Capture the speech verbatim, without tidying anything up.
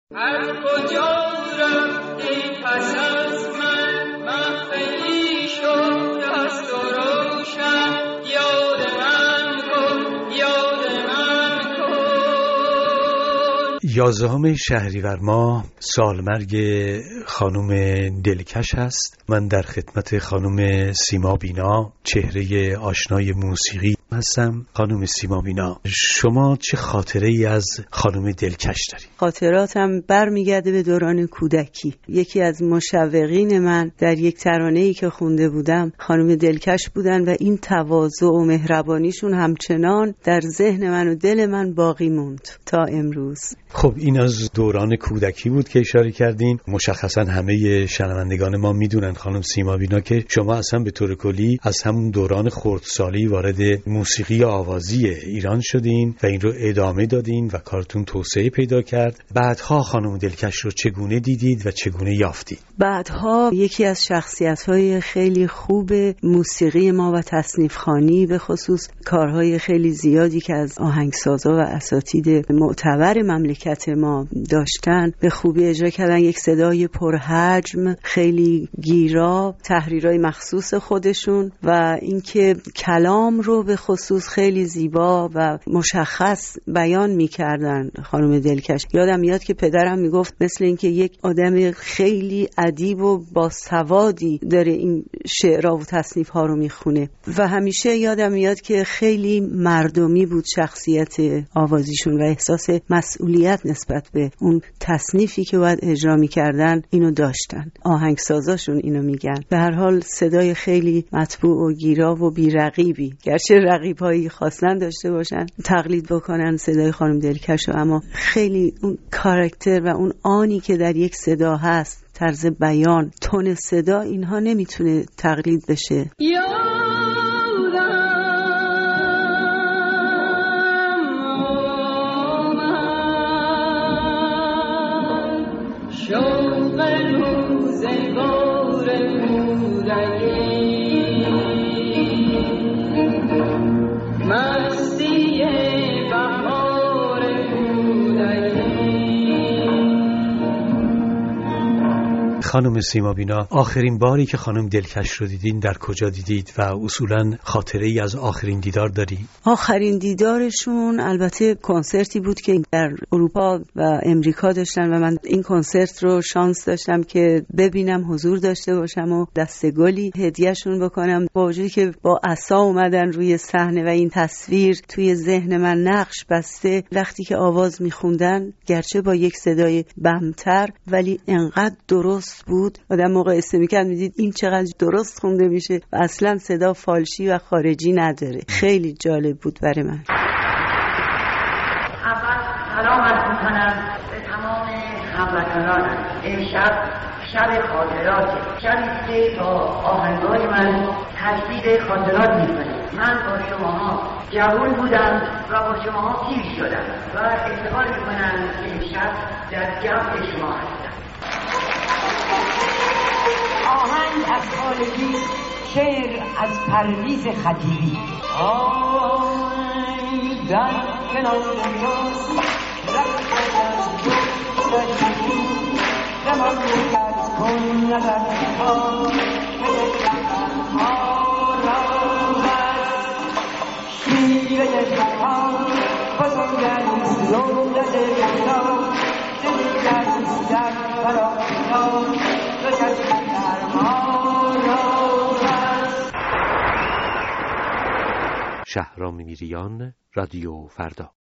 هر کجا رفتی پس از من من خیلی شد دست و روشن یاد من کن یاد من کن. یازدهم شهریور ماه سالمرگ خانم دلکش هست. من در خدمت خانم سیما بینا، چهره آشنای موسیقی هستم. خانم سیما بینا، شما چه خاطره ای از خانم دلکش دارید؟ خاطراتم برمیگرده به دوران کودکی. یکی از مشوقین من در یک ترانه‌ای که خونده بودم خانم دلکش بودن و این تواضع و مهربانیشون همچنان در ذهن من و دل من باقی موند تا امروز. خب این از دوران کودکی بود که اشاره کردین. مشخصا همه شنوندگان ما میدونن خانم سیما بینا که شما اصلا به طور کلی از همون دوران خردسالی وارد موسیقی آوازی ایران شدین و این رو ادامه دادین و کارتون توسعه پیدا کرد. بعدها خانم دلکش رو چگونه دیدید و چگونه یافتید؟ بعدها یکی از شخصیت‌های خیلی خوب موسیقی ما و تصنیف خوانی، به خصوص کارهای خیلی زیادی که از آهنگسازا و اساتید معتبر مملکت ما داشتن به خوبی اجرا کردن. یک صدای پرحجم، خیلی گیرا، تحریرهای مخصوص خودشون و اینکه کلام رو به خصوص خیلی زیبا و مشخص بیان می‌کردن خانم دلکش. یادم میاد که پدرم میگفت مثل اینکه یک آدم خیلی ادیب و باسوادی داره این شعرها و تصنیف‌ها رو میخونه و همیشه یادم میاد که خیلی مردمی بود شخصیت آوازیشون و احساس مسئولیت نسبت به اون تصنیفی که باید اجرا میکردن اینو داشتن. آهنگسازاشون اینو میگن. به هر حال صدای خیلی مطبوع و گیرا و بی‌رقیبی، گرچه رقیب‌هایی خواستن داشته باشن تقلید بکنن صدای خانم دلکش رو، اما خیلی اون کاراکتر و اون آنی که در یک صدا هست، طرز بیان، تون صدا، اینها نمیتونه تقلید بشه. خانم سیما بینا، آخرین باری که خانم دلکش رو دیدین در کجا دیدید و اصولاً خاطره ای از آخرین دیدار داری؟ آخرین دیدارشون البته کنسرتی بود که در اروپا و امریکا داشتن و من این کنسرت رو شانس داشتم که ببینم، حضور داشته باشم و دستگلی هدیهشون بکنم. با وجودی که با عصا اومدن روی صحنه و این تصویر توی ذهن من نقش بسته، وقتی که آواز میخوندن گرچه با یک صدای بمتر ولی انقدر درست بود، آدم مقایسه میکرد میدید این چقدر درست خونده میشه و اصلا صدا فالشی و خارجی نداره. خیلی جالب بود برای من. اول سلام عرض میکنم به تمام هموطنانم. امشب شب خاطرات، شبی که با آهنگای من تجدید خاطرات میکنه. من با شماها جوان بودم و با شماها پیر شدم و افتخار میکنم که امشب در جمع شما هستم. آهنگ از خالقی، شعر از پرویز خطیبی. آهنگ در کنار راست رفت از دو زمان از کن نظر ها شیره جهان بزرگست دولت جهان دلگست در فرامان شهرام میریان، رادیو فردا.